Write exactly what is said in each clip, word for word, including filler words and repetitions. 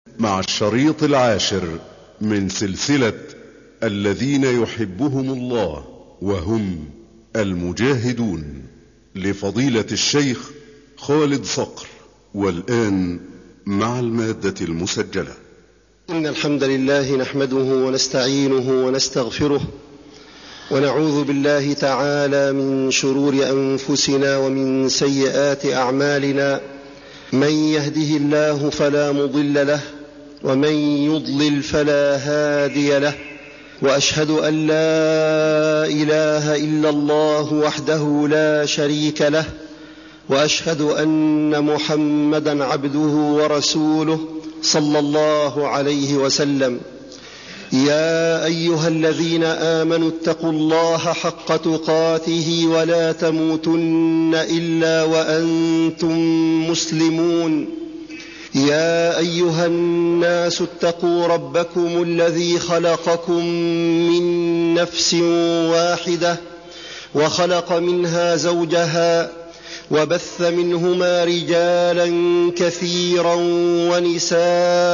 مع الشريط العاشر من سلسلة الذين يحبهم الله وهم المجاهدون لفضيلة الشيخ خالد صقر. والآن مع المادة المسجلة. إن الحمد لله نحمده ونستعينه ونستغفره ونعوذ بالله تعالى من شرور أنفسنا ومن سيئات أعمالنا. من يهده الله فلا مضل له ومن يضلل فلا هادي له، وأشهد أن لا إله إلا الله وحده لا شريك له، وأشهد أن محمدًا عبده ورسوله صلى الله عليه وسلم. يا أيها الذين آمنوا اتقوا الله حق تقاته ولا تموتن إلا وأنتم مسلمون. يا أيها الناس اتقوا ربكم الذي خلقكم من نفس واحدة وخلق منها زوجها وبث منهما رجالا كثيرا ونساء،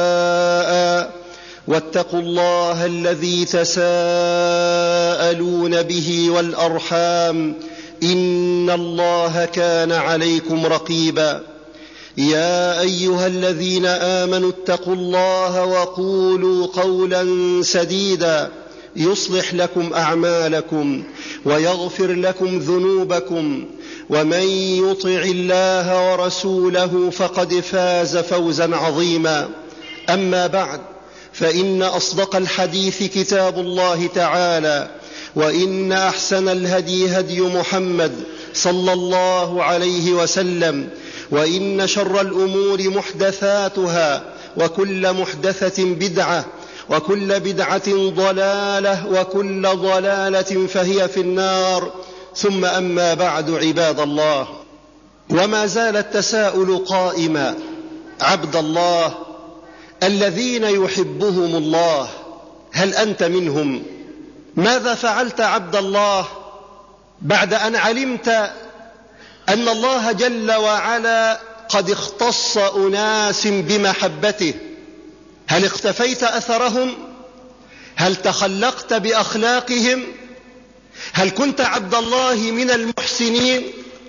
واتقوا الله الذي تساءلون به والأرحام إن الله كان عليكم رقيبا. يا أيها الذين آمنوا اتقوا الله وقولوا قولا سديدا يصلح لكم أعمالكم ويغفر لكم ذنوبكم، ومن يطع الله ورسوله فقد فاز فوزا عظيما. أما بعد، فإن أصدق الحديث كتاب الله تعالى، وإن أحسن الهدي هدي محمد صلى الله عليه وسلم، وإن شر الأمور محدثاتها، وكل محدثة بدعة، وكل بدعة ضلالة، وكل ضلالة فهي في النار. ثم أما بعد، عباد الله، وما زال التساؤل قائما. عبد الله الذين يحبهم الله، هل أنت منهم؟ ماذا فعلت عبد الله بعد أن علمت أن الله جل وعلا قد اختص أناس بمحبته؟ هل اختفيت أثرهم؟ هل تخلقت بأخلاقهم؟ هل كنت عبد الله من المحسنين؟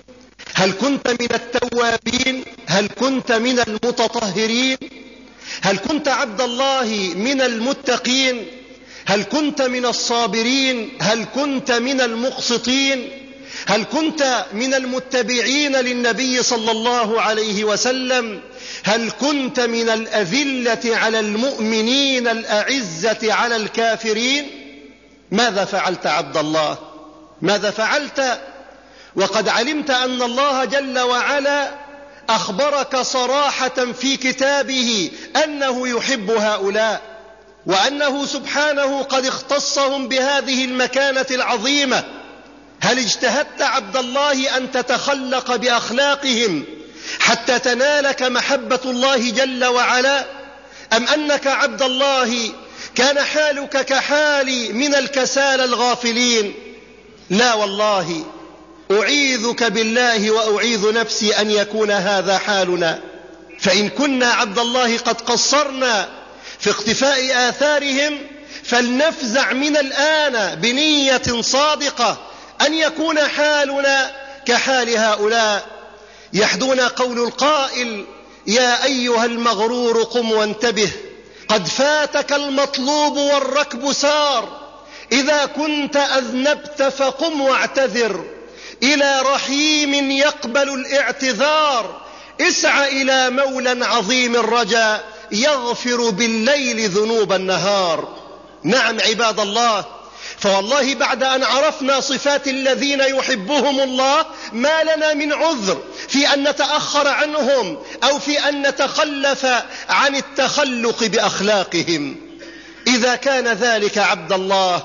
هل كنت من التوابين؟ هل كنت من المتطهرين؟ هل كنت عبد الله من المتقين؟ هل كنت من الصابرين؟ هل كنت من المقسطين؟ هل كنت من المتبعين للنبي صلى الله عليه وسلم؟ هل كنت من الأذلة على المؤمنين الأعزة على الكافرين؟ ماذا فعلت عبد الله؟ ماذا فعلت وقد علمت أن الله جل وعلا أخبرك صراحة في كتابه أنه يحب هؤلاء، وأنه سبحانه قد اختصهم بهذه المكانة العظيمة؟ هل اجتهدت عبد الله أن تتخلق بأخلاقهم حتى تنالك محبة الله جل وعلا، أم أنك عبد الله كان حالك كحال من الكسالى الغافلين؟ لا والله، أعيذك بالله وأعيذ نفسي أن يكون هذا حالنا. فإن كنا عبد الله قد قصرنا في اقتفاء آثارهم، فلنفزع من الآن بنية صادقة أن يكون حالنا كحال هؤلاء. يحدون قول القائل: يا أيها المغرور قم وانتبه، قد فاتك المطلوب والركب سار، إذا كنت أذنبت فقم واعتذر، إلى رحيم يقبل الاعتذار، اسع إلى مولى عظيم الرجاء يغفر بالليل ذنوب النهار. نعم عباد الله، فوالله بعد أن عرفنا صفات الذين يحبهم الله، ما لنا من عذر في أن نتأخر عنهم أو في أن نتخلف عن التخلق بأخلاقهم. إذا كان ذلك عبد الله،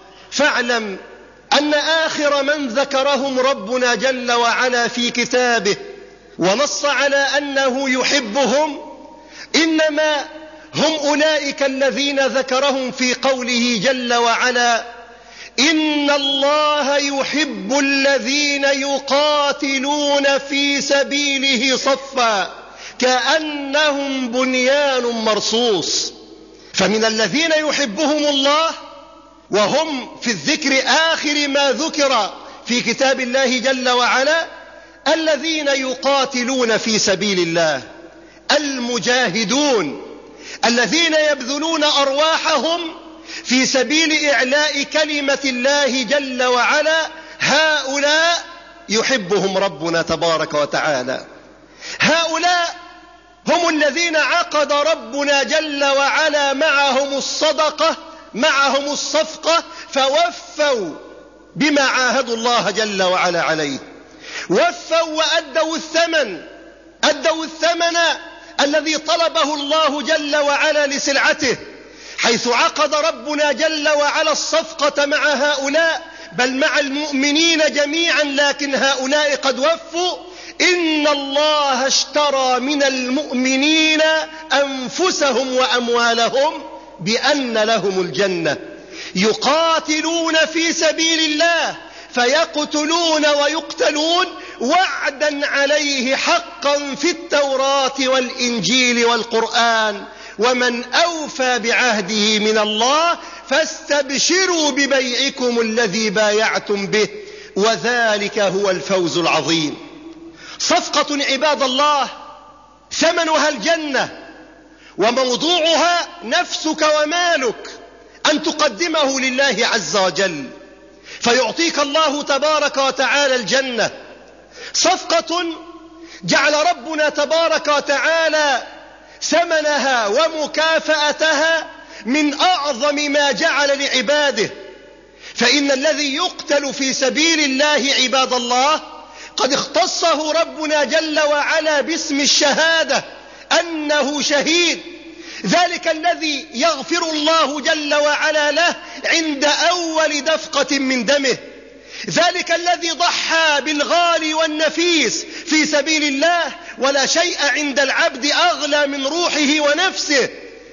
فاعلم أن آخر من ذكرهم ربنا جل وعلا في كتابه ونص على أنه يحبهم إنما هم أولئك الذين ذكرهم في قوله جل وعلا: إن الله يحب الذين يقاتلون في سبيله صفا كأنهم بنيان مرصوص. فمن الذين يحبهم الله وهم في الذكر آخر ما ذكر في كتاب الله جل وعلا الذين يقاتلون في سبيل الله، المجاهدون الذين يبذلون أرواحهم في سبيل إعلاء كلمة الله جل وعلا. هؤلاء يحبهم ربنا تبارك وتعالى. هؤلاء هم الذين عقد ربنا جل وعلا معهم الصدقة، معهم الصفقة، فوفوا بما عاهدوا الله جل وعلا عليه، وفوا وأدوا الثمن، أدوا الثمن الذي طلبه الله جل وعلا لسلعته، حيث عقد ربنا جل وعلا الصفقة مع هؤلاء، بل مع المؤمنين جميعا، لكن هؤلاء قد وفوا. إن الله اشترى من المؤمنين أنفسهم وأموالهم بأن لهم الجنة، يقاتلون في سبيل الله فيقتلون ويقتلون، وعدا عليه حقا في التوراة والإنجيل والقرآن، ومن أوفى بعهده من الله فاستبشروا ببيعكم الذي بايعتم به، وذلك هو الفوز العظيم. صفقة عباد الله ثمنها الجنة، وموضوعها نفسك ومالك، أن تقدمه لله عز وجل فيعطيك الله تبارك وتعالى الجنة. صفقة جعل ربنا تبارك وتعالى ثمنها ومكافأتها من أعظم ما جعل لعباده. فإن الذي يقتل في سبيل الله عباد الله قد اختصه ربنا جل وعلا باسم الشهادة أنه شهيد، ذلك الذي يغفر الله جل وعلا له عند أول دفقة من دمه، ذلك الذي ضحى بالغالي والنفيس في سبيل الله، ولا شيء عند العبد أغلى من روحه ونفسه،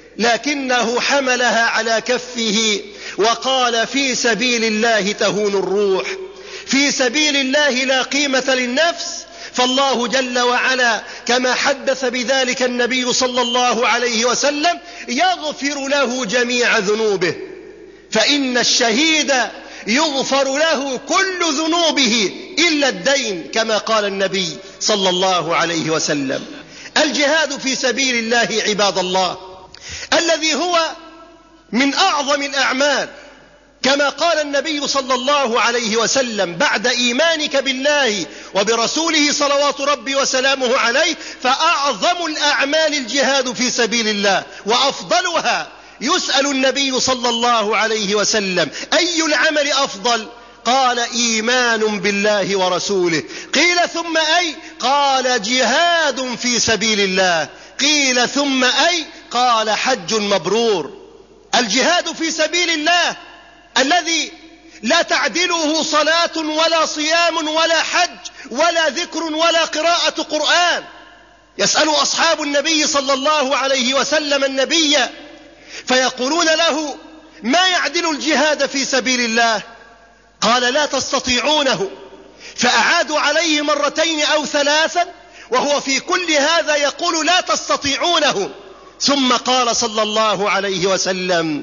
لكنه حملها على كفه وقال في سبيل الله تهون الروح، في سبيل الله لا قيمة للنفس. فالله جل وعلا كما حدث بذلك النبي صلى الله عليه وسلم يغفر له جميع ذنوبه، فإن الشهيد يغفر له كل ذنوبه إلا الدين، كما قال النبي صلى الله عليه وسلم. الجهاد في سبيل الله عباد الله الذي هو من أعظم الأعمال، كما قال النبي صلى الله عليه وسلم بعد إيمانك بالله وبرسوله صلوات ربي وسلامه عليه، فأعظم الأعمال الجهاد في سبيل الله وأفضلها. يسأل النبي صلى الله عليه وسلم أي العمل أفضل؟ قال إيمان بالله ورسوله. قيل ثم أي؟ قال جهاد في سبيل الله. قيل ثم أي؟ قال حج مبرور. الجهاد في سبيل الله الذي لا تعدله صلاة ولا صيام ولا حج ولا ذكر ولا قراءة قرآن. يسأل أصحاب النبي صلى الله عليه وسلم النبي فيقولون له ما يعدل الجهاد في سبيل الله؟ قال لا تستطيعونه. فأعادوا عليه مرتين أو ثلاثا وهو في كل هذا يقول لا تستطيعونه. ثم قال صلى الله عليه وسلم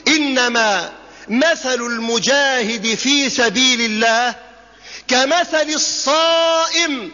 إنما مثل المجاهد في سبيل الله كمثل الصائم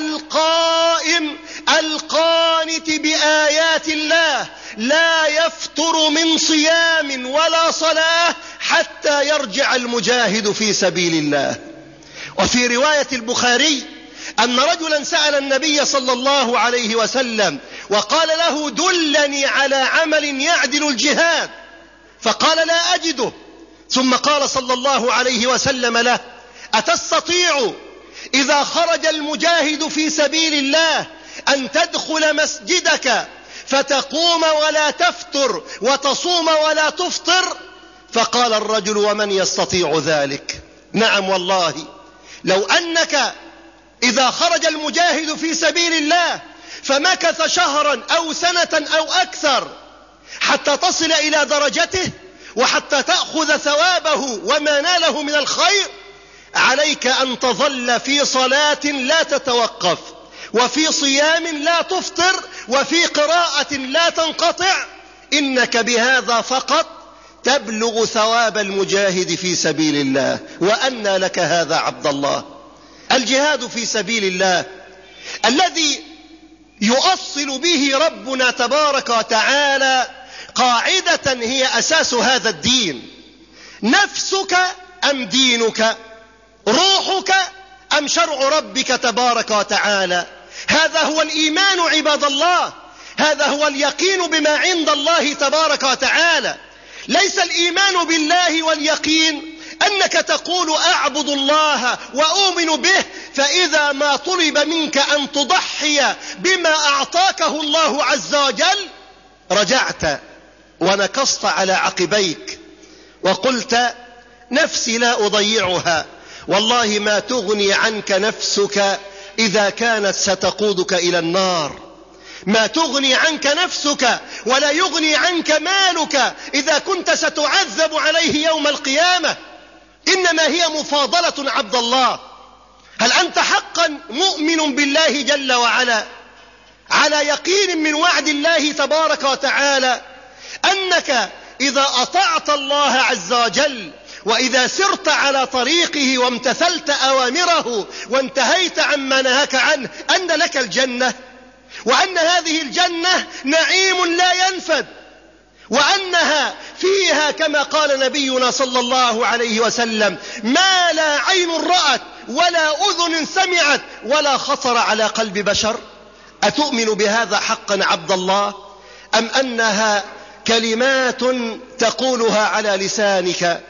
القائم القانت بآيات الله لا يفتر من صيام ولا صلاة حتى يرجع المجاهد في سبيل الله. وفي رواية البخاري أن رجلا سأل النبي صلى الله عليه وسلم وقال له دلني على عمل يعدل الجهاد، فقال لا أجده. ثم قال صلى الله عليه وسلم له أتستطيع إذا خرج المجاهد في سبيل الله أن تدخل مسجدك فتقوم ولا تفتر وتصوم ولا تفطر؟ فقال الرجل ومن يستطيع ذلك؟ نعم والله لو أنك إذا خرج المجاهد في سبيل الله فمكث شهرا أو سنة أو أكثر حتى تصل إلى درجته وحتى تأخذ ثوابه وما ناله من الخير، عليك أن تظل في صلاة لا تتوقف وفي صيام لا تفطر وفي قراءة لا تنقطع، إنك بهذا فقط تبلغ ثواب المجاهد في سبيل الله. وأنى لك هذا عبد الله؟ الجهاد في سبيل الله الذي يؤصل به ربنا تبارك وتعالى قاعدة هي أساس هذا الدين: نفسك أم دينك، روحك أم شرع ربك تبارك وتعالى. هذا هو الإيمان عباد الله، هذا هو اليقين بما عند الله تبارك وتعالى. ليس الإيمان بالله واليقين أنك تقول أعبد الله وأؤمن به، فإذا ما طلب منك أن تضحي بما أعطاكه الله عز وجل رجعت ونكصت على عقبيك وقلت نفسي لا أضيعها. والله ما تغني عنك نفسك إذا كانت ستقودك إلى النار، ما تغني عنك نفسك ولا يغني عنك مالك إذا كنت ستعذب عليه يوم القيامة. إنما هي مفاضلة عبد الله. هل أنت حقا مؤمن بالله جل وعلا على يقين من وعد الله تبارك وتعالى أنك إذا أطعت الله عز وجل وإذا سرت على طريقه وامتثلت أوامره وانتهيت عما نهاك عنه أن لك الجنة، وأن هذه الجنة نعيم لا ينفد، وأنها فيها كما قال نبينا صلى الله عليه وسلم ما لا عين رأت ولا أذن سمعت ولا خطر على قلب بشر؟ أتؤمن بهذا حقا عبد الله، أم أنها كلمات تقولها على لسانك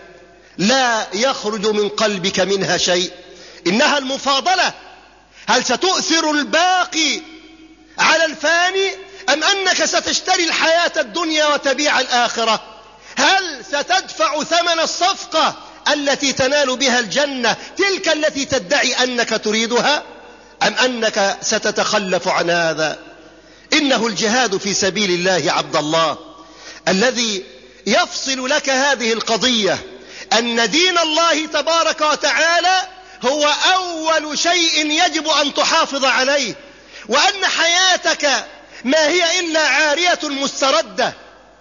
لا يخرج من قلبك منها شيء؟ إنها المفاضلة. هل ستؤثر الباقي على الفاني أم أنك ستشتري الحياة الدنيا وتبيع الآخرة؟ هل ستدفع ثمن الصفقة التي تنال بها الجنة تلك التي تدعي أنك تريدها، أم أنك ستتخلف عن هذا؟ إنه الجهاد في سبيل الله عبد الله الذي يفصل لك هذه القضية أن دين الله تبارك وتعالى هو أول شيء يجب أن تحافظ عليه، وأن حياتك ما هي إلا عارية مستردة.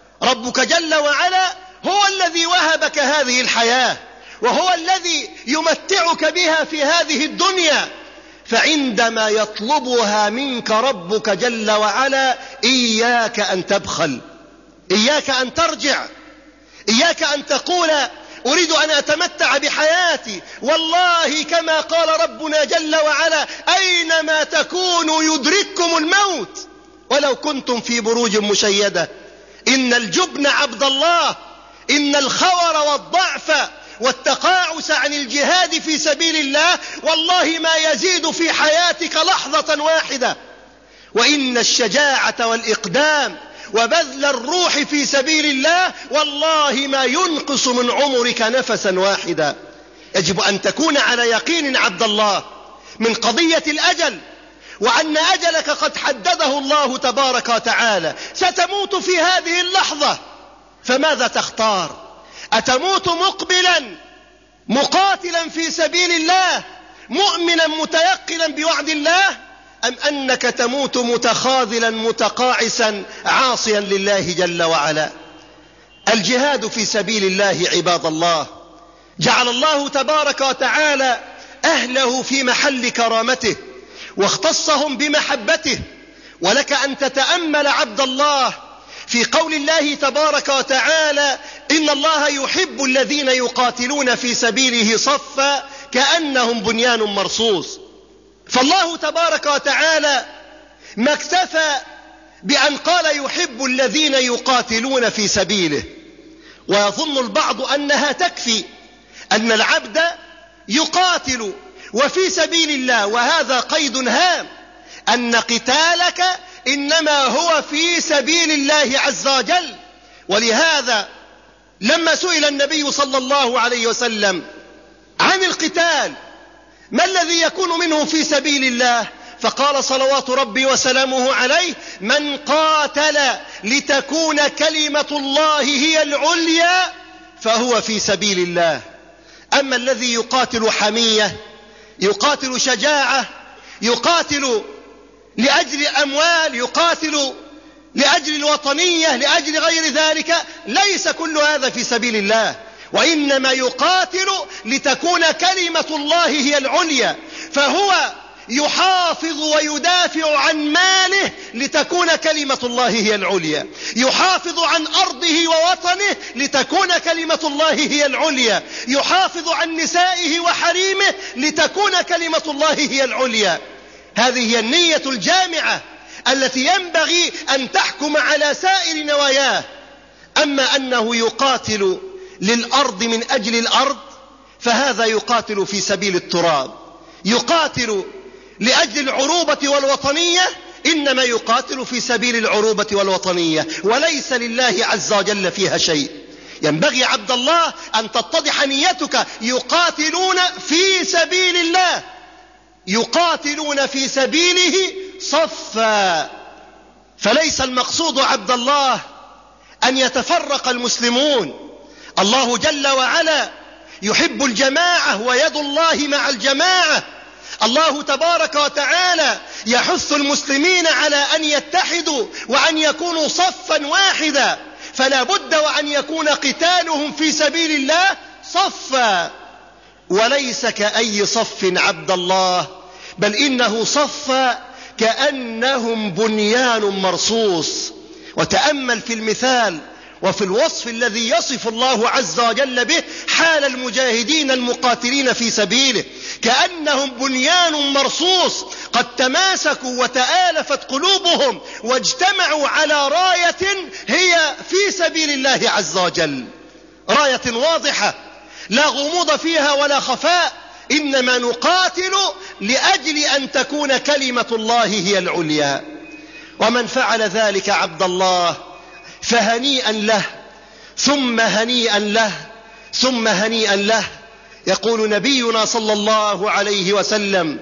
ربك جل وعلا هو الذي وهبك هذه الحياة، وهو الذي يمتعك بها في هذه الدنيا، فعندما يطلبها منك ربك جل وعلا إياك أن تبخل، إياك أن ترجع، إياك أن تقول أريد أن أتمتع بحياتي. والله كما قال ربنا جل وعلا أينما تكونوا يدرككم الموت ولو كنتم في بروج مشيدة. إن الجبن عبد الله، إن الخور والضعف والتقاعس عن الجهاد في سبيل الله والله ما يزيد في حياتك لحظة واحدة. وإن الشجاعة والإقدام وبذل الروح في سبيل الله والله ما ينقص من عمرك نفسا واحدا. يجب أن تكون على يقين عبد الله من قضية الأجل، وأن أجلك قد حدده الله تبارك وتعالى. ستموت في هذه اللحظة، فماذا تختار؟ أتموت مقبلا مقاتلا في سبيل الله مؤمنا متيقنا بوعد الله، أم أنك تموت متخاذلا متقاعسا عاصيا لله جل وعلا؟ الجهاد في سبيل الله عباد الله جعل الله تبارك وتعالى أهله في محل كرامته واختصهم بمحبته. ولك أن تتأمل عبد الله في قول الله تبارك وتعالى إن الله يحب الذين يقاتلون في سبيله صفا كأنهم بنيان مرصوص. فالله تبارك وتعالى ما اكتفى بأن قال يحب الذين يقاتلون في سبيله، ويظن البعض أنها تكفي أن العبد يقاتل وفي سبيل الله، وهذا قيد هام أن قتالك إنما هو في سبيل الله عز وجل. ولهذا لما سئل النبي صلى الله عليه وسلم عن القتال ما الذي يكون منه في سبيل الله، فقال صلوات ربي وسلامه عليه من قاتل لتكون كلمة الله هي العليا فهو في سبيل الله. أما الذي يقاتل حمية، يقاتل شجاعة، يقاتل لأجل الأموال، يقاتل لأجل الوطنية، لأجل غير ذلك، ليس كل هذا في سبيل الله، وإنما يقاتل لتكون كلمة الله هي العليا، فهو يحافظ ويدافع عن ماله لتكون كلمة الله هي العليا، يحافظ عن أرضه ووطنه لتكون كلمة الله هي العليا، يحافظ عن نسائه وحريمه لتكون كلمة الله هي العليا. هذه هي النية الجامعة التي ينبغي أن تحكم على سائر نواياه. أما أنه يقاتل للأرض من أجل الأرض فهذا يقاتل في سبيل التراب، يقاتل لأجل العروبة والوطنية إنما يقاتل في سبيل العروبة والوطنية، وليس لله عز وجل فيها شيء. ينبغي عبد الله أن تتضح نيتك، يقاتلون في سبيل الله، يقاتلون في سبيله صفا. فليس المقصود عبد الله أن يتفرق المسلمون، الله جل وعلا يحب الجماعة ويد الله مع الجماعة. الله تبارك وتعالى يحث المسلمين على أن يتحدوا وأن يكونوا صفا واحدا، فلا بد وأن يكون قتالهم في سبيل الله صفا، وليس كأي صف عبد الله، بل إنه صف كأنهم بنيان مرصوص. وتأمل في المثال وفي الوصف الذي يصف الله عز وجل به حال المجاهدين المقاتلين في سبيله، كأنهم بنيان مرصوص قد تماسكوا وتآلفت قلوبهم واجتمعوا على راية هي في سبيل الله عز وجل، راية واضحة لا غموض فيها ولا خفاء، إنما نقاتل لأجل أن تكون كلمة الله هي العليا. ومن فعل ذلك عبد الله فهنيئا له ثم هنيئا له ثم هنيئا له. يقول نبينا صلى الله عليه وسلم: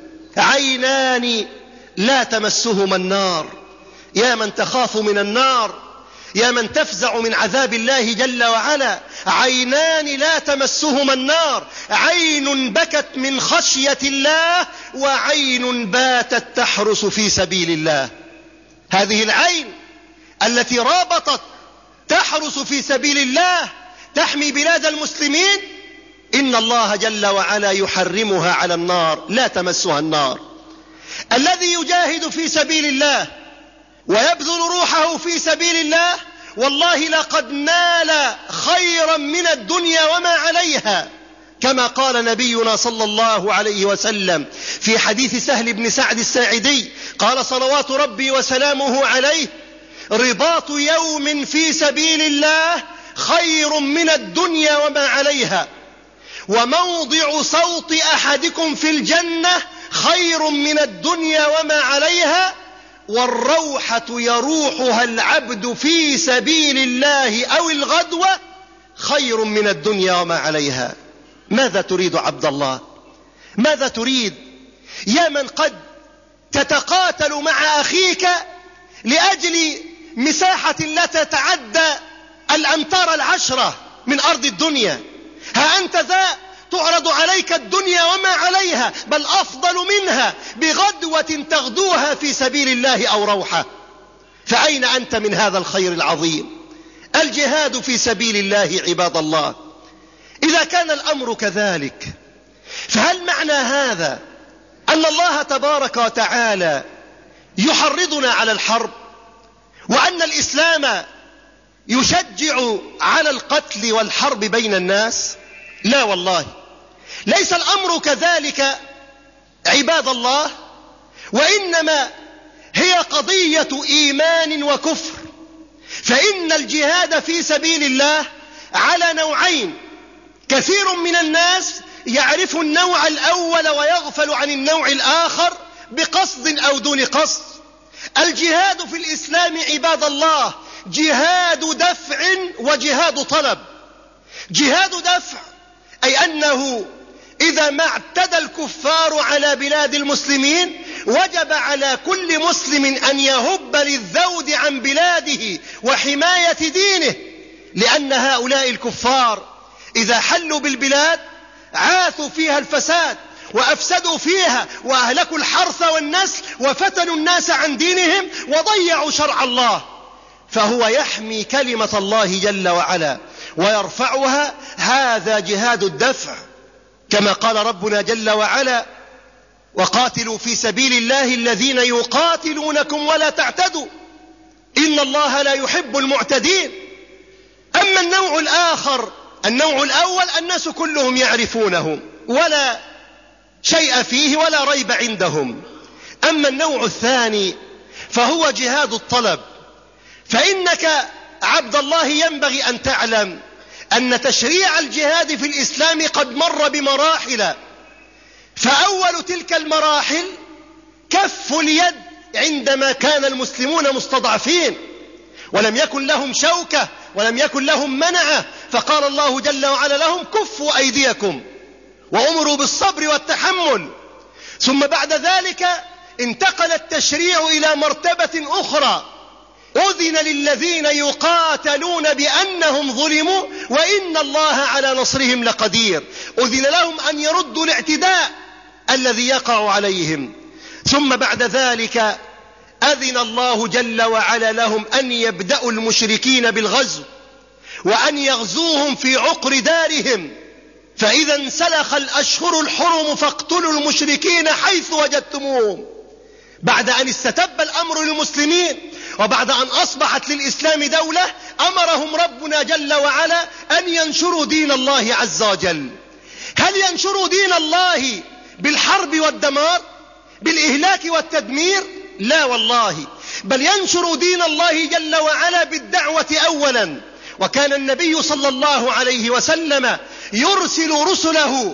عينان لا تمسهما النار. يا من تخاف من النار، يا من تفزع من عذاب الله جل وعلا، عينان لا تمسهما النار، عين بكت من خشية الله وعين باتت تحرس في سبيل الله. هذه العين التي رابطت تحرس في سبيل الله تحمي بلاد المسلمين، إن الله جل وعلا يحرمها على النار، لا تمسها النار. الذي يجاهد في سبيل الله ويبذل روحه في سبيل الله والله لقد نال خيرا من الدنيا وما عليها، كما قال نبينا صلى الله عليه وسلم في حديث سهل بن سعد الساعدي، قال صلوات ربي وسلامه عليه: رباط يوم في سبيل الله خير من الدنيا وما عليها، وموضع صوت أحدكم في الجنة خير من الدنيا وما عليها، والروحة يروحها العبد في سبيل الله أو الغدوة خير من الدنيا وما عليها. ماذا تريد عبد الله؟ ماذا تريد يا من قد تتقاتل مع أخيك لأجل مساحة لا تتعدى الأمتار العشرة من أرض الدنيا؟ ها أنت ذا تعرض عليك الدنيا وما عليها، بل أفضل منها بغدوة تغدوها في سبيل الله أو روحة. فأين أنت من هذا الخير العظيم؟ الجهاد في سبيل الله عباد الله. إذا كان الأمر كذلك فهل معنى هذا أن الله تبارك وتعالى يحرضنا على الحرب، وأن الإسلام يشجع على القتل والحرب بين الناس؟ لا والله، ليس الأمر كذلك عباد الله، وإنما هي قضية إيمان وكفر. فإن الجهاد في سبيل الله على نوعين، كثير من الناس يعرف النوع الأول ويغفل عن النوع الآخر بقصد أو دون قصد. الجهاد في الإسلام عباد الله جهاد دفع وجهاد طلب. جهاد دفع أي أنه إذا ما اعتدى الكفار على بلاد المسلمين وجب على كل مسلم أن يهب للذود عن بلاده وحماية دينه، لأن هؤلاء الكفار إذا حلوا بالبلاد عاثوا فيها الفساد وأفسدوا فيها وأهلكوا الحرث والنسل وفتنوا الناس عن دينهم وضيعوا شرع الله، فهو يحمي كلمة الله جل وعلا ويرفعها. هذا جهاد الدفع، كما قال ربنا جل وعلا: وقاتلوا في سبيل الله الذين يقاتلونكم ولا تعتدوا إن الله لا يحب المعتدين. أما النوع الآخر، النوع الأول الناس كلهم يعرفونه ولا شيء فيه ولا ريب عندهم. أما النوع الثاني فهو جهاد الطلب. فإنك عبد الله ينبغي أن تعلم أن تشريع الجهاد في الإسلام قد مر بمراحل، فأول تلك المراحل كف اليد عندما كان المسلمون مستضعفين ولم يكن لهم شوكة ولم يكن لهم منعة، فقال الله جل وعلا لهم: كفوا أيديكم وأمروا بالصبر والتحمل. ثم بعد ذلك انتقل التشريع إلى مرتبة أخرى: أذن للذين يقاتلون بأنهم ظلموا وإن الله على نصرهم لقدير. أذن لهم أن يردوا الاعتداء الذي يقع عليهم. ثم بعد ذلك أذن الله جل وعلا لهم أن يبدأوا المشركين بالغزو وأن يغزوهم في عقر دارهم، فإذا انسلخ الأشهر الحرم فاقتلوا المشركين حيث وجدتموهم. بعد أن استتب الأمر للمسلمين وبعد أن أصبحت للإسلام دولة، أمرهم ربنا جل وعلا أن ينشروا دين الله عز وجل. هل ينشروا دين الله بالحرب والدمار، بالإهلاك والتدمير؟ لا والله، بل ينشروا دين الله جل وعلا بالدعوة أولا. وكان النبي صلى الله عليه وسلم يرسل رسله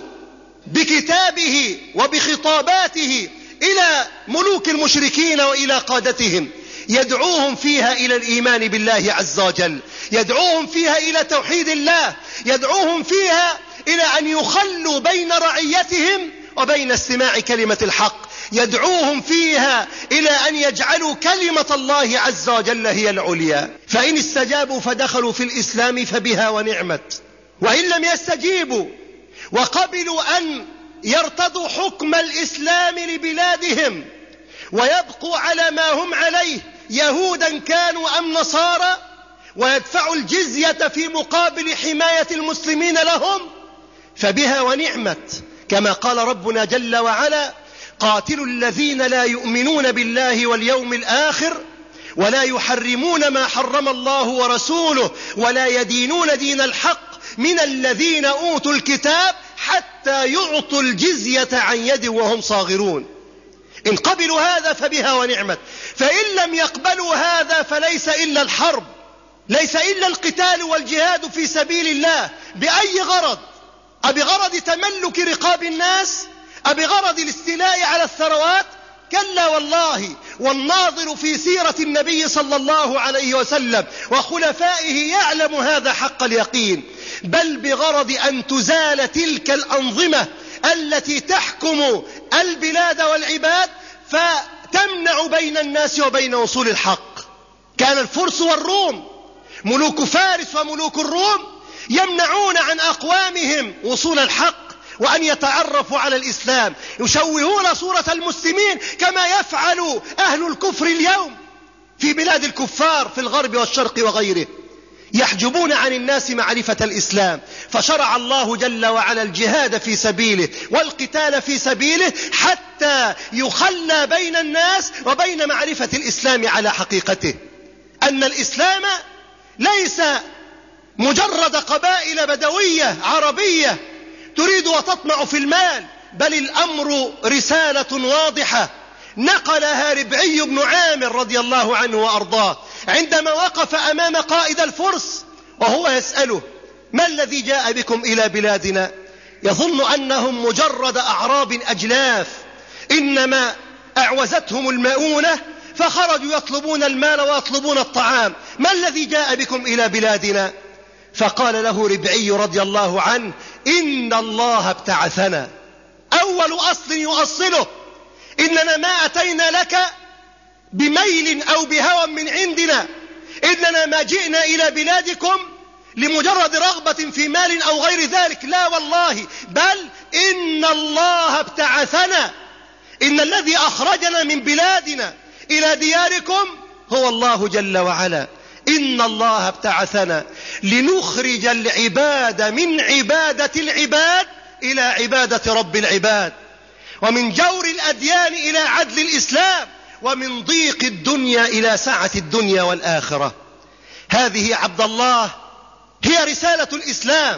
بكتابه وبخطاباته إلى ملوك المشركين وإلى قادتهم، يدعوهم فيها إلى الإيمان بالله عز وجل، يدعوهم فيها إلى توحيد الله، يدعوهم فيها إلى أن يخلوا بين رعيتهم وبين استماع كلمة الحق، يدعوهم فيها إلى أن يجعلوا كلمة الله عز وجل هي العليا. فإن استجابوا فدخلوا في الإسلام فبها ونعمت، وإن لم يستجيبوا وقبلوا أن يرتضوا حكم الإسلام لبلادهم ويبقوا على ما هم عليه، يهودا كانوا أم نصارى، ويدفعوا الجزية في مقابل حماية المسلمين لهم، فبها ونعمت. كما قال ربنا جل وعلا: قاتلوا الذين لا يؤمنون بالله واليوم الآخر ولا يحرمون ما حرم الله ورسوله ولا يدينون دين الحق من الذين أوتوا الكتاب حتى يعطوا الجزية عن يد وهم صاغرون. إن قبلوا هذا فبها ونعمت، فإن لم يقبلوا هذا فليس إلا الحرب، ليس إلا القتال والجهاد في سبيل الله. بأي غرض؟ أبغرض تملك رقاب الناس؟ أبغرض الاستيلاء على الثروات؟ كلا والله. والناظر في سيرة النبي صلى الله عليه وسلم وخلفائه يعلم هذا حق اليقين، بل بغرض أن تزال تلك الأنظمة التي تحكم البلاد والعباد فتمنع بين الناس وبين وصول الحق. كان الفرس والروم، ملوك فارس وملوك الروم، يمنعون عن أقوامهم وصول الحق وأن يتعرفوا على الإسلام، يشوهون صورة المسلمين كما يفعل أهل الكفر اليوم في بلاد الكفار في الغرب والشرق وغيره، يحجبون عن الناس معرفة الإسلام. فشرع الله جل وعلا الجهاد في سبيله والقتال في سبيله حتى يخلى بين الناس وبين معرفة الإسلام على حقيقته، أن الإسلام ليس مجرد قبائل بدوية عربية تريد وتطمع في المال، بل الأمر رسالة واضحة نقلها ربعي بن عامر رضي الله عنه وأرضاه عندما وقف أمام قائد الفرس وهو يسأله: ما الذي جاء بكم إلى بلادنا؟ يظن أنهم مجرد أعراب أجلاف إنما أعوزتهم المؤونة فخرجوا يطلبون المال ويطلبون الطعام. ما الذي جاء بكم إلى بلادنا؟ فقال له ربعي رضي الله عنه: إن الله ابتعثنا. أول أصل يؤصله: إننا ما أتينا لك بميل أو بهوى من عندنا، إننا ما جئنا إلى بلادكم لمجرد رغبة في مال أو غير ذلك، لا والله، بل إن الله ابتعثنا، إن الذي أخرجنا من بلادنا إلى دياركم هو الله جل وعلا. إن الله ابتعثنا لنخرج العباد من عبادة العباد إلى عبادة رب العباد، ومن جور الأديان إلى عدل الإسلام، ومن ضيق الدنيا إلى سعة الدنيا والآخرة. هذه عبد الله هي رسالة الإسلام،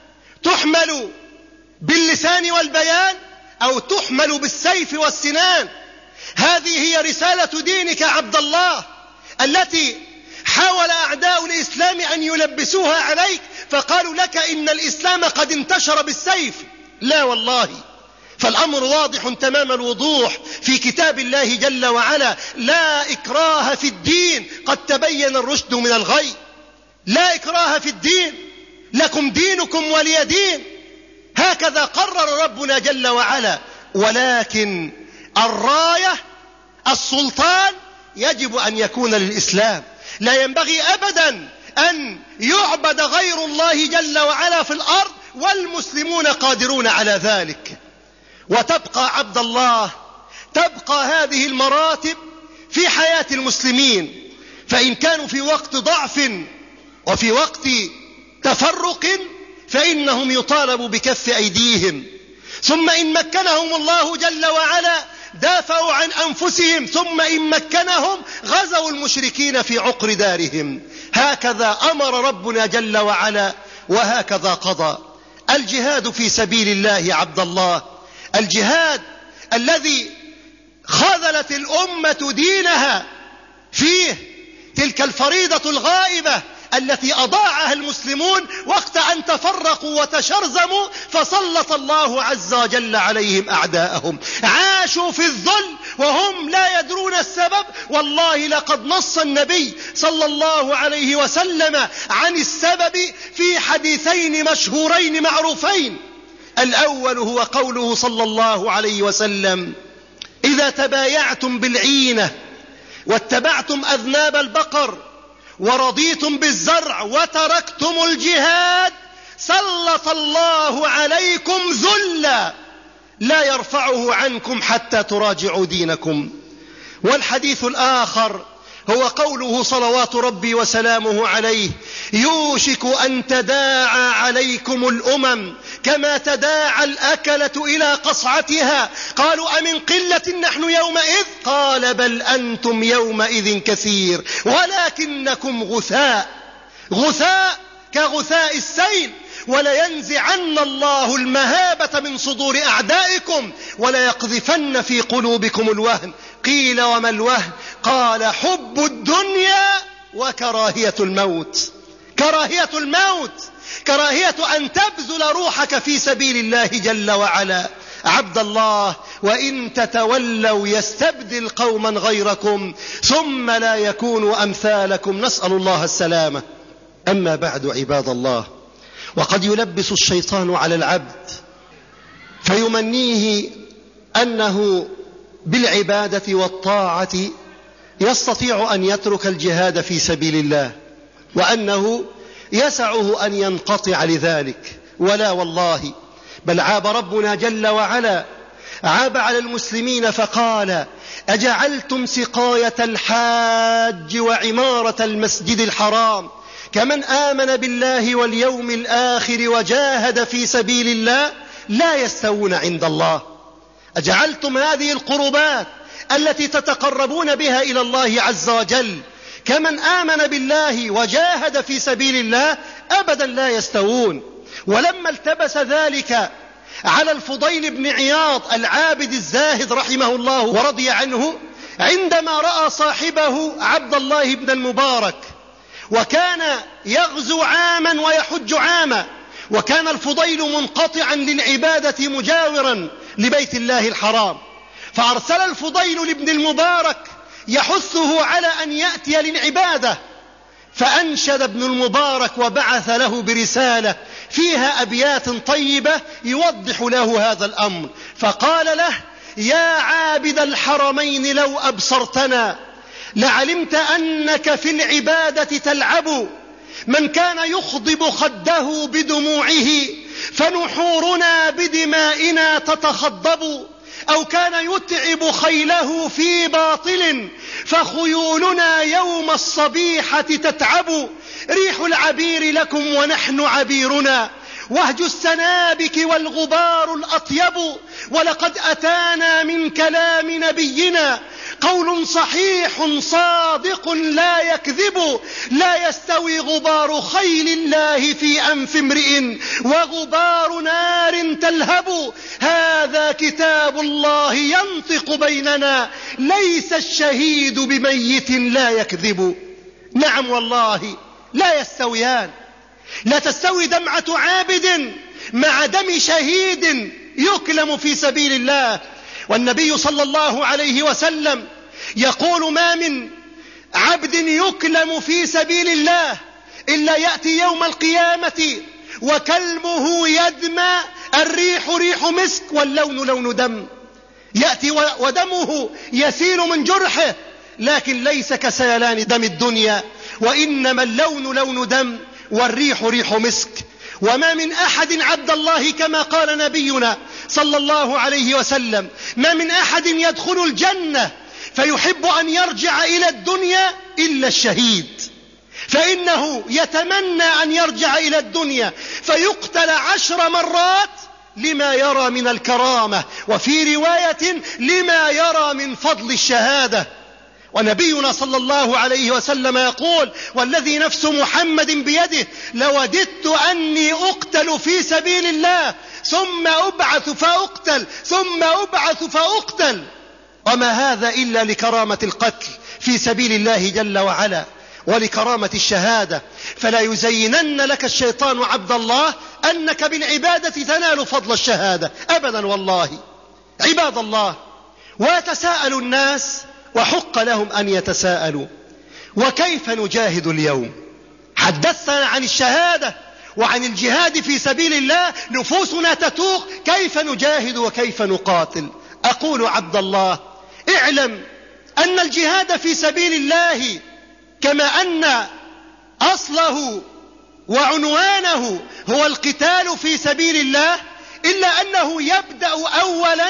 تحمل باللسان والبيان أو تحمل بالسيف والسنان. هذه هي رسالة دينك عبد الله، التي حاول أعداء الإسلام أن يلبسوها عليك، فقالوا لك إن الإسلام قد انتشر بالسيف. لا والله، فالأمر واضح تمام الوضوح في كتاب الله جل وعلا: لا إكراه في الدين، قد تبين الرشد من الغي. لا إكراه في الدين، لكم دينكم ولي دين، هكذا قرر ربنا جل وعلا. ولكن الراية، السلطان، يجب أن يكون للإسلام. لا ينبغي أبدا أن يعبد غير الله جل وعلا في الأرض، والمسلمون قادرون على ذلك. وتبقى عبد الله، تبقى هذه المراتب في حياة المسلمين، فإن كانوا في وقت ضعف وفي وقت تفرق فإنهم يطالبوا بكف أيديهم، ثم إن مكنهم الله جل وعلا دافعوا عن أنفسهم، ثم إن مكنهم غزوا المشركين في عقر دارهم. هكذا أمر ربنا جل وعلا، وهكذا قضى. الجهاد في سبيل الله عبد الله، الجهاد الذي خذلت الأمة دينها فيه، تلك الفريضة الغائبة التي أضاعها المسلمون وقت أن تفرقوا وتشرذموا، فسلط الله عز وجل عليهم أعداءهم. عاشوا في الذل وهم لا يدرون السبب. والله لقد نص النبي صلى الله عليه وسلم عن السبب في حديثين مشهورين معروفين. الأول هو قوله صلى الله عليه وسلم: إذا تبايعتم بالعينة واتبعتم أذناب البقر ورضيتم بالزرع وتركتم الجهاد سلط الله عليكم ذلا لا يرفعه عنكم حتى تراجعوا دينكم. والحديث الآخر هو قوله صلوات ربي وسلامه عليه: يوشك أن تداعى عليكم الأمم كما تداعى الأكلة إلى قصعتها. قالوا: أمن قلة نحن يومئذ؟ قال: بل أنتم يومئذ كثير ولكنكم غثاء، غثاء كغثاء السيل. ولينزعن الله المهابة من صدور أعدائكم وليقذفن في قلوبكم الوهن. قيل: وما الوهن؟ قال: حب الدنيا وكراهية الموت. كراهية الموت، كراهية أن تبذل روحك في سبيل الله جل وعلا. عبد الله: وإن تتولوا يستبدل قوما غيركم ثم لا يكونوا أمثالكم. نسأل الله السلامة. أما بعد عباد الله، وقد يلبس الشيطان على العبد فيمنيه أنه بالعبادة والطاعة يستطيع أن يترك الجهاد في سبيل الله، وأنه يسعه أن ينقطع لذلك. ولا والله، بل عاب ربنا جل وعلا، عاب على المسلمين فقال: أجعلتم سقاية الحاج وعمارة المسجد الحرام كمن آمن بالله واليوم الآخر وجاهد في سبيل الله لا يستوون عند الله. أجعلتم هذه القربات التي تتقربون بها إلى الله عز وجل كمن آمن بالله وجاهد في سبيل الله؟ أبدا لا يستوون. ولما التبس ذلك على الفضيل بن عياض العابد الزاهد رحمه الله ورضي عنه، عندما رأى صاحبه عبد الله بن المبارك وكان يغزو عاما ويحج عاما، وكان الفضيل منقطعا للعبادة مجاورا لبيت الله الحرام، فأرسل الفضيل لابن المبارك يحثه على أن يأتي للعبادة، فأنشد ابن المبارك وبعث له برسالة فيها أبيات طيبة يوضح له هذا الأمر. فقال له: يا عابد الحرمين لو أبصرتنا لعلمت أنك في العبادة تلعب، من كان يخضب خده بدموعه فنحورنا بدمائنا تتخضب، أو كان يتعب خيله في باطل فخيولنا يوم الصبيحة تتعب. ريح العبير لكم ونحن عبيرنا، وهج السنابك والغبار الأطيب. ولقد أتانا من كلام نبينا قول صحيح صادق لا يكذب، لا يستوي غبار خيل الله في أنف امرئ وغبار نار تلهب. هذا كتاب الله ينطق بيننا، ليس الشهيد بميت لا يكذب. نعم والله لا يستويان، لا تستوي دمعة عابد مع دم شهيد يكلم في سبيل الله. والنبي صلى الله عليه وسلم يقول: ما من عبد يكلم في سبيل الله إلا يأتي يوم القيامة وكلمه يدمى، الريح ريح مسك واللون لون دم. يأتي ودمه يسيل من جرحه، لكن ليس كسيلان دم الدنيا، وإنما اللون لون دم والريح ريح مسك. وما من أحد عبد الله كما قال نبينا صلى الله عليه وسلم: ما من أحد يدخل الجنة فيحب أن يرجع إلى الدنيا إلا الشهيد، فإنه يتمنى أن يرجع إلى الدنيا فيقتل عشر مرات لما يرى من الكرامة، وفي رواية لما يرى من فضل الشهادة. ونبينا صلى الله عليه وسلم يقول: والذي نفس محمد بيده لوددت أني أقتل في سبيل الله ثم أبعث فأقتل ثم أبعث فأقتل، وما هذا إلا لكرامة القتل في سبيل الله جل وعلا ولكرامة الشهادة. فلا يزينن لك الشيطان عبد الله أنك بالعبادة تنال فضل الشهادة أبدا والله. عباد الله، ويتساءل الناس وحق لهم أن يتساءلوا: وكيف نجاهد اليوم؟ حدثنا عن الشهادة وعن الجهاد في سبيل الله، نفوسنا تتوق كيف نجاهد وكيف نقاتل. أقول عبد الله: اعلم أن الجهاد في سبيل الله كما أن أصله وعنوانه هو القتال في سبيل الله، إلا أنه يبدأ أولا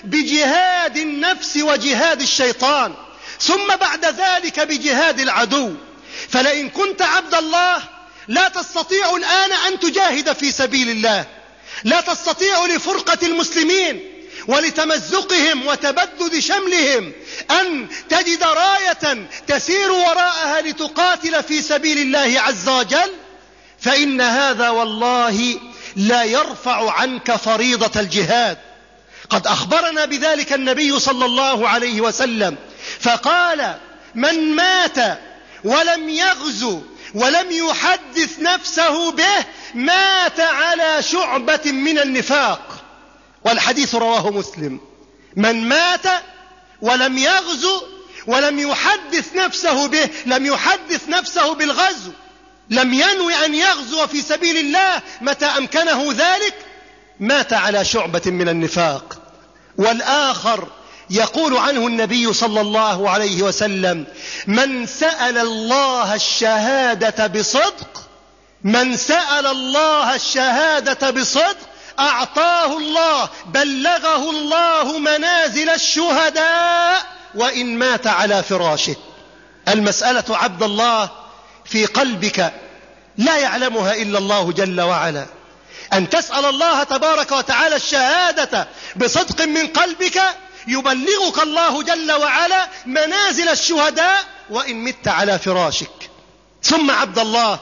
بجهاد النفس وجهاد الشيطان، ثم بعد ذلك بجهاد العدو. فلئن كنت عبد الله لا تستطيع الآن أن تجاهد في سبيل الله، لا تستطيع لفرقة المسلمين ولتمزقهم وتبدد شملهم أن تجد راية تسير وراءها لتقاتل في سبيل الله عز وجل، فإن هذا والله لا يرفع عنك فريضة الجهاد. قد أخبرنا بذلك النبي صلى الله عليه وسلم فقال: من مات ولم يغزو ولم يحدث نفسه به مات على شعبة من النفاق. والحديث رواه مسلم. من مات ولم يغزو ولم يحدث نفسه به، لم يحدث نفسه بالغزو، لم ينوي أن يغزو في سبيل الله متى أمكنه ذلك، مات على شعبة من النفاق. والآخر يقول عنه النبي صلى الله عليه وسلم: من سأل الله الشهادة بصدق من سأل الله الشهادة بصدق أعطاه الله، بلغه الله منازل الشهداء وإن مات على فراشه. المسألة عبد الله في قلبك لا يعلمها إلا الله جل وعلا، أن تسأل الله تبارك وتعالى الشهادة بصدق من قلبك يبلغك الله جل وعلا منازل الشهداء وإن مت على فراشك. ثم عبد الله،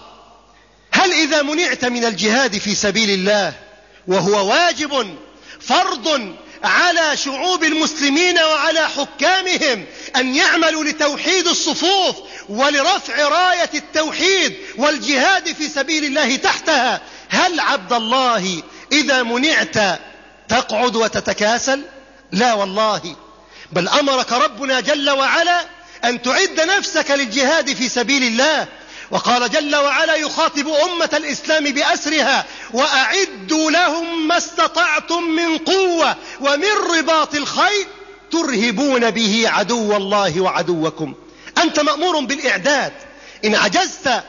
هل إذا منعت من الجهاد في سبيل الله وهو واجب فرض على شعوب المسلمين وعلى حكامهم أن يعملوا لتوحيد الصفوف ولرفع راية التوحيد والجهاد في سبيل الله تحتها، هل عبد الله إذا منعت تقعد وتتكاسل؟ لا والله، بل أمرك ربنا جل وعلا أن تعد نفسك للجهاد في سبيل الله. وقال جل وعلا يخاطب أمة الإسلام بأسرها: وأعدوا لهم ما استطعتم من قوة ومن رباط الخيل ترهبون به عدو الله وعدوكم. أنت مأمور بالإعداد، إن عجزت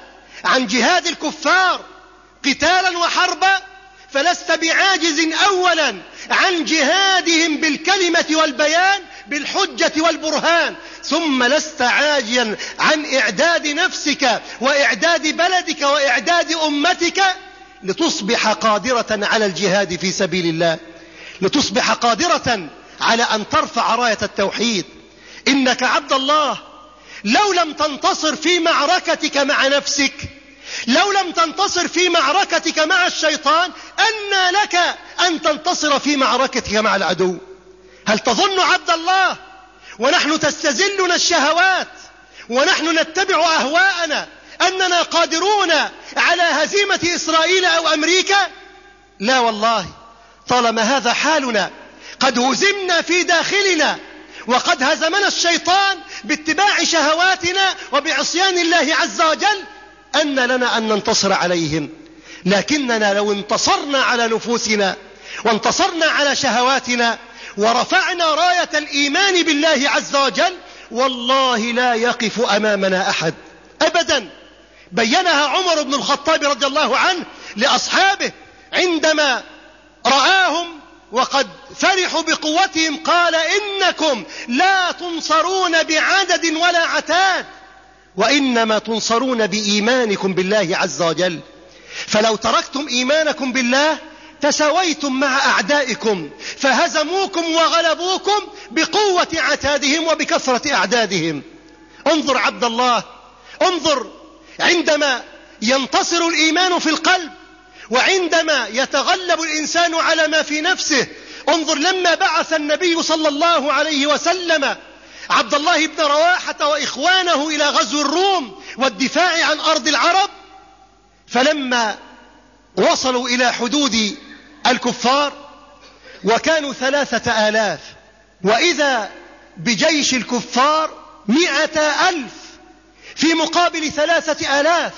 عن جهاد الكفار قتالا وحربا فلست بعاجز أولا عن جهادهم بالكلمة والبيان بالحجة والبرهان، ثم لست عاجزا عن إعداد نفسك وإعداد بلدك وإعداد أمتك لتصبح قادرة على الجهاد في سبيل الله، لتصبح قادرة على أن ترفع راية التوحيد. إنك عبد الله لو لم تنتصر في معركتك مع نفسك، لو لم تنتصر في معركتك مع الشيطان، أنى لك أن تنتصر في معركتك مع العدو؟ هل تظن عبد الله ونحن تستزلنا الشهوات ونحن نتبع أهواءنا أننا قادرون على هزيمة إسرائيل أو أمريكا؟ لا والله، طالما هذا حالنا قد هزمنا في داخلنا وقد هزمنا الشيطان باتباع شهواتنا وبعصيان الله عز وجل، أن لنا أن ننتصر عليهم. لكننا لو انتصرنا على نفوسنا وانتصرنا على شهواتنا ورفعنا راية الإيمان بالله عز وجل، والله لا يقف أمامنا أحد أبدا. بينها عمر بن الخطاب رضي الله عنه لأصحابه عندما رآهم وقد فرحوا بقوتهم، قال: إنكم لا تنصرون بعدد ولا عتاد، وإنما تنصرون بإيمانكم بالله عز وجل. فلو تركتم إيمانكم بالله تساويتم مع أعدائكم فهزموكم وغلبوكم بقوة عتادهم وبكثرة أعدادهم. انظر عبد الله، انظر عندما ينتصر الإيمان في القلب وعندما يتغلب الإنسان على ما في نفسه. انظر لما بعث النبي صلى الله عليه وسلم عبد الله بن رواحة وإخوانه إلى غزو الروم والدفاع عن أرض العرب، فلما وصلوا إلى حدود الكفار وكانوا ثلاثة آلاف، وإذا بجيش الكفار مئة ألف في مقابل ثلاثة آلاف،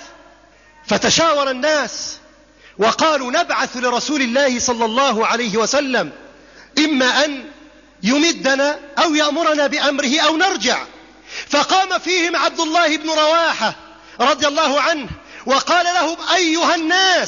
فتشاور الناس وقالوا: نبعث لرسول الله صلى الله عليه وسلم إما أن يمدنا أو يأمرنا بأمره أو نرجع. فقام فيهم عبد الله بن رواحة رضي الله عنه وقال لهم: أيها الناس،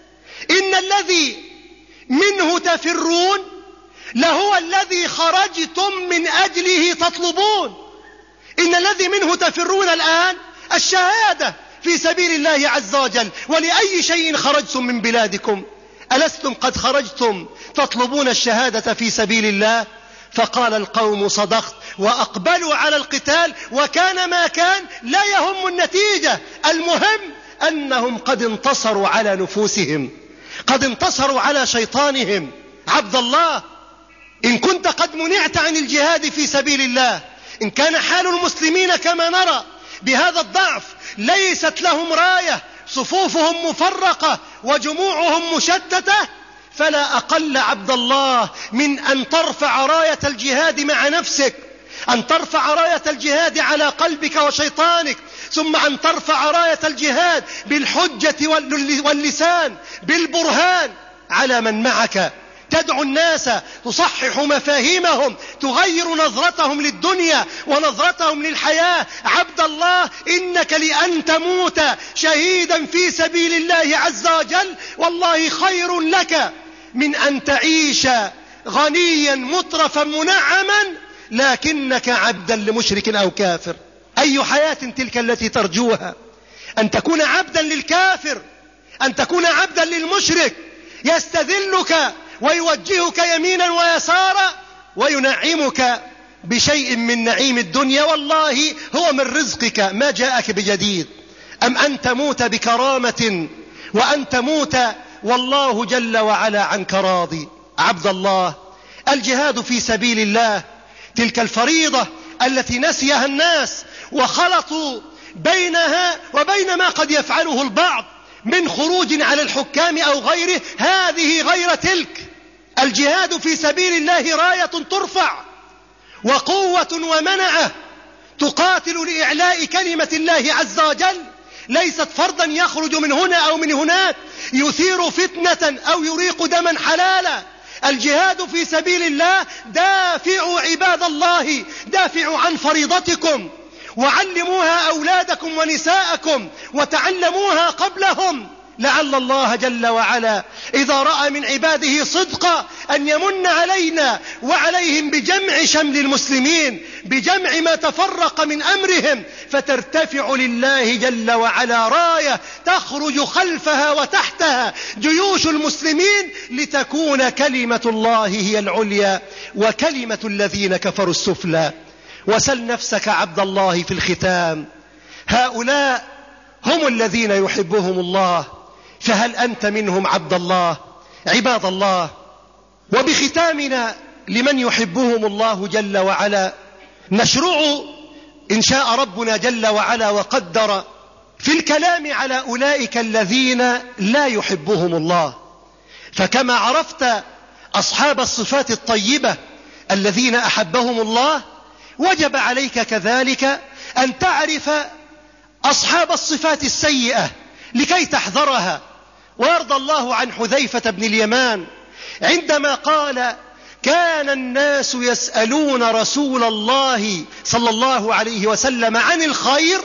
إن الذي منه تفرون لهو الذي خرجتم من أجله تطلبون. إن الذي منه تفرون الآن الشهادة في سبيل الله عز وجل، ولأي شيء خرجتم من بلادكم؟ ألستم قد خرجتم تطلبون الشهادة في سبيل الله؟ فقال القوم: صدقت، وأقبلوا على القتال، وكان ما كان لا يهم النتيجة، المهم أنهم قد انتصروا على نفوسهم، قد انتصروا على شيطانهم. عبد الله، إن كنت قد منعت عن الجهاد في سبيل الله، إن كان حال المسلمين كما نرى بهذا الضعف، ليست لهم راية، صفوفهم مفرقة وجموعهم مشتتة، فلا أقل عبد الله من أن ترفع راية الجهاد مع نفسك، أن ترفع راية الجهاد على قلبك وشيطانك، ثم أن ترفع راية الجهاد بالحجة واللسان بالبرهان على من معك، تدعو الناس، تصحح مفاهيمهم، تغير نظرتهم للدنيا ونظرتهم للحياة. عبد الله، إنك لأن تموت شهيدا في سبيل الله عز وجل والله خير لك من أن تعيش غنيا مترفا منعما لكنك عبدا لمشرك أو كافر. أي حياة تلك التي ترجوها؟ أن تكون عبدا للكافر، أن تكون عبدا للمشرك يستذلك ويوجهك يمينا ويسارا وينعمك بشيء من نعيم الدنيا، والله هو من رزقك ما جاءك بجديد. أم أن تموت بكرامة وأن تموت والله جل وعلا عنك راضي. عبد الله، الجهاد في سبيل الله تلك الفريضة التي نسيها الناس وخلطوا بينها وبين ما قد يفعله البعض من خروج على الحكام أو غيره، هذه غير تلك. الجهاد في سبيل الله راية ترفع وقوة ومنعة تقاتل لإعلاء كلمة الله عز وجل، ليست فردا يخرج من هنا أو من هناك يثير فتنة أو يريق دما حلالا. الجهاد في سبيل الله دافع عباد الله، دافع عن فريضتكم وعلموها أولادكم ونساءكم وتعلموها قبلهم، لعل الله جل وعلا إذا رأى من عباده صدقا أن يمن علينا وعليهم بجمع شمل المسلمين، بجمع ما تفرق من أمرهم، فترتفع لله جل وعلا راية تخرج خلفها وتحتها جيوش المسلمين، لتكون كلمة الله هي العليا وكلمة الذين كفروا السفلى. وسل نفسك عبد الله في الختام، هؤلاء هم الذين يحبهم الله، فهل أنت منهم عبد الله؟ عباد الله، وبختامنا لمن يحبهم الله جل وعلا نشرع إن شاء ربنا جل وعلا وقدر في الكلام على أولئك الذين لا يحبهم الله. فكما عرفت أصحاب الصفات الطيبة الذين أحبهم الله، وجب عليك كذلك أن تعرف أصحاب الصفات السيئة لكي تحذرها. ويرضى الله عن حذيفة بن اليمان عندما قال: كان الناس يسألون رسول الله صلى الله عليه وسلم عن الخير،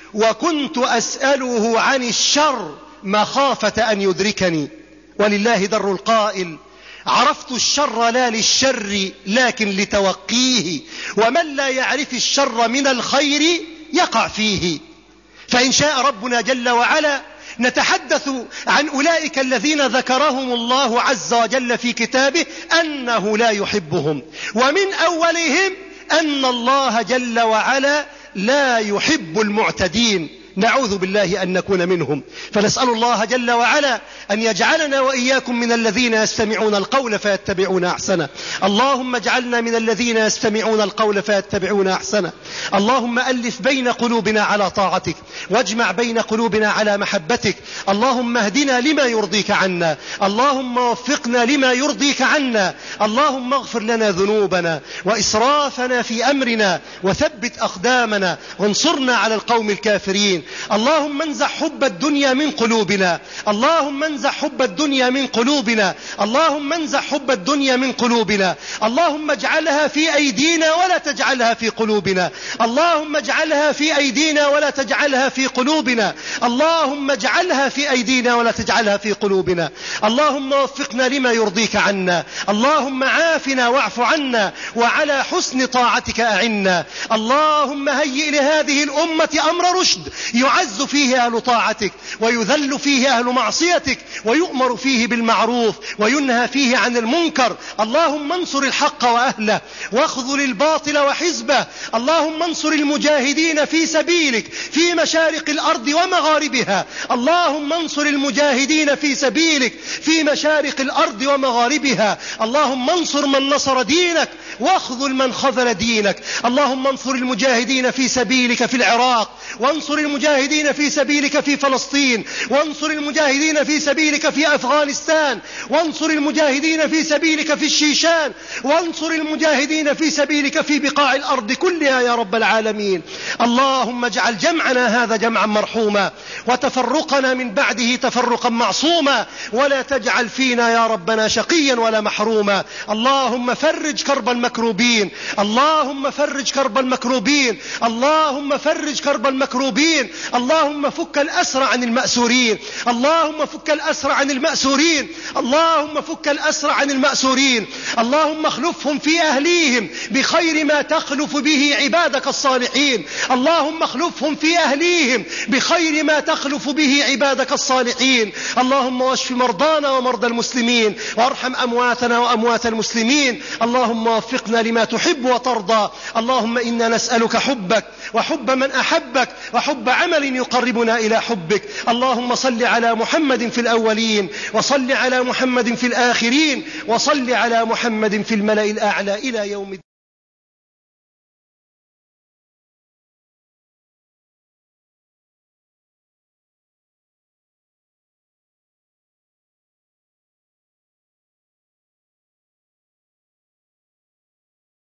وكنت أسأله عن الشر مخافة أن يدركني. ولله در القائل: عرفت الشر لا للشر لكن لتوقيه، ومن لا يعرف الشر من الخير يقع فيه. فإن شاء ربنا جل وعلا نتحدث عن أولئك الذين ذكرهم الله عز وجل في كتابه أنه لا يحبهم، ومن أولهم أن الله جل وعلا لا يحب المعتدين. نعوذ بالله أن نكون منهم، فنسأل الله جل وعلا أن يجعلنا وإياكم من الذين يستمعون القول فيتبعون أحسنه. اللهم اجعلنا من الذين يستمعون القول فيتبعون أحسنه. اللهم ألف بين قلوبنا على طاعتك، واجمع بين قلوبنا على محبتك. اللهم اهدنا لما يرضيك عنا، اللهم وفقنا لما يرضيك عنا. اللهم اغفر لنا ذنوبنا وإسرافنا في أمرنا، وثبت أقدامنا، وانصرنا على القوم الكافرين. اللهم انزع حب الدنيا من قلوبنا، اللهم انزع حب الدنيا من قلوبنا، اللهم انزع حب الدنيا من قلوبنا. اللهم اجعلها في أيدينا ولا تجعلها في قلوبنا، اللهم اجعلها في أيدينا ولا تجعلها في قلوبنا، اللهم اجعلها في أيدينا ولا تجعلها في قلوبنا. اللهم وفقنا لما يرضيك عنا، اللهم عافنا واعف عنا، وعلى حسن طاعتك أعنا. اللهم هيئ لهذه الأمة أمر رشد يعز فيه أهل طاعتك، ويذل فيه أهل معصيتك، ويؤمر فيه بالمعروف وينهى فيه عن المنكر. اللهم انصر الحق وأهله، واخذل الباطل وحزبه. اللهم انصر المجاهدين في سبيلك في مشارق الأرض ومغاربها، اللهم انصر المجاهدين في سبيلك في مشارق الأرض ومغاربها. اللهم انصر من نصر دينك، واخذل من خذل دينك. اللهم انصر المجاهدين في سبيلك في العراق، وانصر المجاهدين في سبيلك في فلسطين، وانصر المجاهدين في سبيلك في أفغانستان، وانصر المجاهدين في سبيلك في الشيشان، وانصر المجاهدين في سبيلك في بقاع الأرض كلها يا رب العالمين. اللهم اجعل جمعنا هذا جمعا مرحوما، وتفرقنا من بعده تفرقا معصوما، ولا تجعل فينا يا ربنا شقيا ولا محروما. اللهم فرج كرب المكروبين، اللهم فرج كرب المكروبين، اللهم فرج كرب المكروبين. اللهم فك الأسر عن المأسورين، اللهم فك الأسر عن المأسورين، اللهم فك الأسر عن المأسورين. اللهم اخلفهم في أهليهم بخير ما تخلف به عبادك الصالحين، اللهم اخلفهم في أهليهم بخير ما تخلف به عبادك الصالحين. اللهم واشف مرضانا ومرضى المسلمين، وارحم أمواتنا وأموات المسلمين. اللهم وفقنا لما تحب وترضى. اللهم إنا نسألك حبك وحب من أحبك، وحب عمل يقربنا إلى حبك. اللهم صل على محمد في الأولين، وصل على محمد في الآخرين، وصل على محمد في الملأ الأعلى إلى يوم الدين.